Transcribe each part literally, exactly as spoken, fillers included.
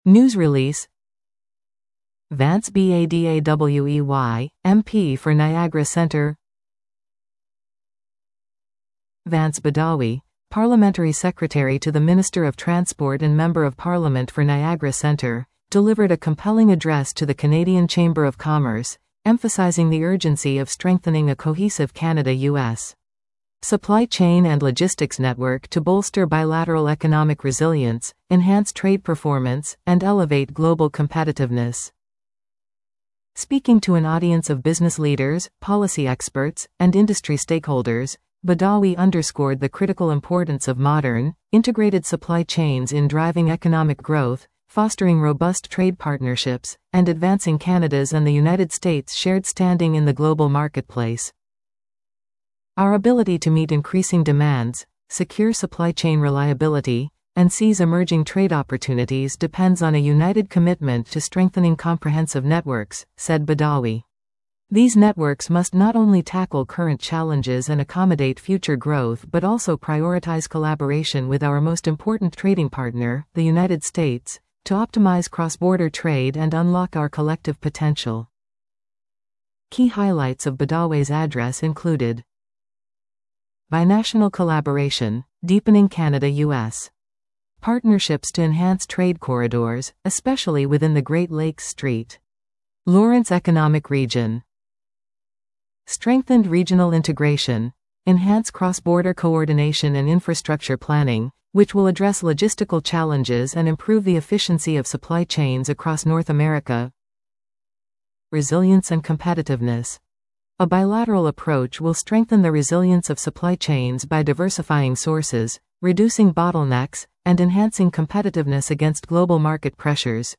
News release. Vance Badawey, M P for Niagara Centre. Vance Badawi, Parliamentary Secretary to the Minister of Transport and Member of Parliament for Niagara Centre, delivered a compelling address to the Canadian Chamber of Commerce, emphasizing the urgency of strengthening a cohesive Canada-U S supply chain and logistics network to bolster bilateral economic resilience, enhance trade performance, and elevate global competitiveness. Speaking to an audience of business leaders, policy experts, and industry stakeholders, Badawi underscored the critical importance of modern, integrated supply chains in driving economic growth, fostering robust trade partnerships, and advancing Canada's and the United States' shared standing in the global marketplace. Our ability to meet increasing demands, secure supply chain reliability, and seize emerging trade opportunities depends on a united commitment to strengthening comprehensive networks, said Badawi. These networks must not only tackle current challenges and accommodate future growth but also prioritize collaboration with our most important trading partner, the United States, to optimize cross-border trade and unlock our collective potential. Key highlights of Badawi's address included: binational collaboration, deepening Canada-U S partnerships to enhance trade corridors, especially within the Great Lakes Strait. Lawrence Economic Region. Strengthened regional integration, enhance cross-border coordination and infrastructure planning, which will address logistical challenges and improve the efficiency of supply chains across North America. Resilience and competitiveness. A bilateral approach will strengthen the resilience of supply chains by diversifying sources, reducing bottlenecks, and enhancing competitiveness against global market pressures.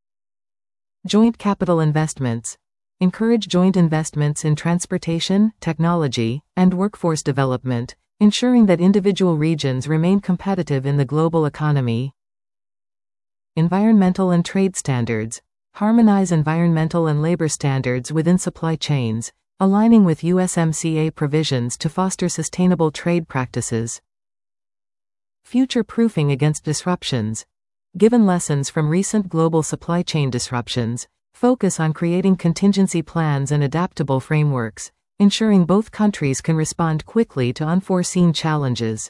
Joint capital investments. Encourage joint investments in transportation, technology, and workforce development, ensuring that individual regions remain competitive in the global economy. Environmental and trade standards. Harmonize environmental and labor standards within supply chains, aligning with U S M C A provisions to foster sustainable trade practices. Future-proofing against disruptions. Given lessons from recent global supply chain disruptions, focus on creating contingency plans and adaptable frameworks, ensuring both countries can respond quickly to unforeseen challenges.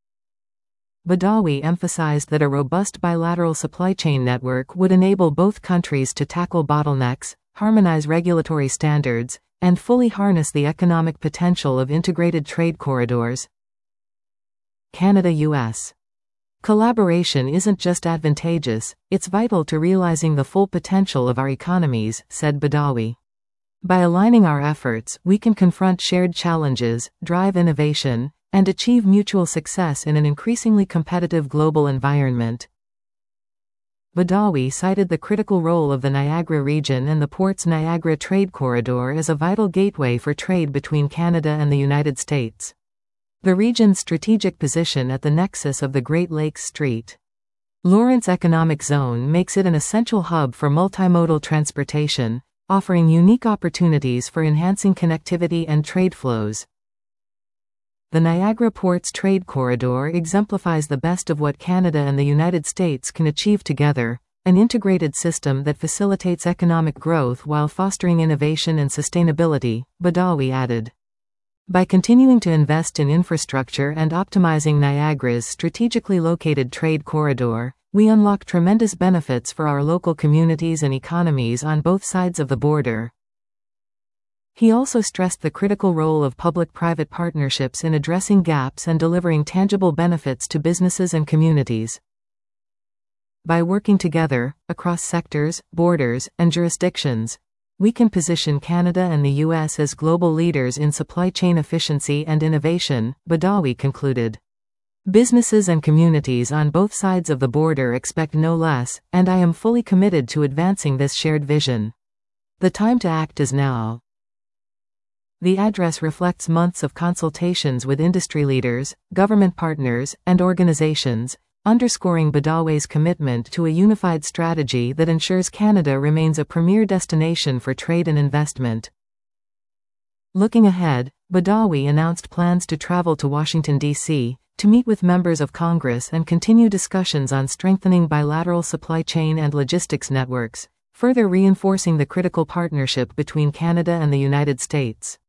Badawi emphasized that a robust bilateral supply chain network would enable both countries to tackle bottlenecks, harmonize regulatory standards, and fully harness the economic potential of integrated trade corridors. Canada-U S collaboration isn't just advantageous, it's vital to realizing the full potential of our economies, said Badawi. By aligning our efforts, we can confront shared challenges, drive innovation, and achieve mutual success in an increasingly competitive global environment. Badawi cited the critical role of the Niagara region and the port's Niagara Trade Corridor as a vital gateway for trade between Canada and the United States. The region's strategic position at the nexus of the Great Lakes Strait. Lawrence Economic Zone makes it an essential hub for multimodal transportation, offering unique opportunities for enhancing connectivity and trade flows. The Niagara Ports Trade Corridor exemplifies the best of what Canada and the United States can achieve together, an integrated system that facilitates economic growth while fostering innovation and sustainability, Badawi added. By continuing to invest in infrastructure and optimizing Niagara's strategically located trade corridor, we unlock tremendous benefits for our local communities and economies on both sides of the border. He also stressed the critical role of public-private partnerships in addressing gaps and delivering tangible benefits to businesses and communities. By working together, across sectors, borders, and jurisdictions, we can position Canada and the U S as global leaders in supply chain efficiency and innovation, Badawi concluded. Businesses and communities on both sides of the border expect no less, and I am fully committed to advancing this shared vision. The time to act is now. The address reflects months of consultations with industry leaders, government partners, and organizations, underscoring Badawi's commitment to a unified strategy that ensures Canada remains a premier destination for trade and investment. Looking ahead, Badawi announced plans to travel to Washington, D C, to meet with members of Congress and continue discussions on strengthening bilateral supply chain and logistics networks, further reinforcing the critical partnership between Canada and the United States.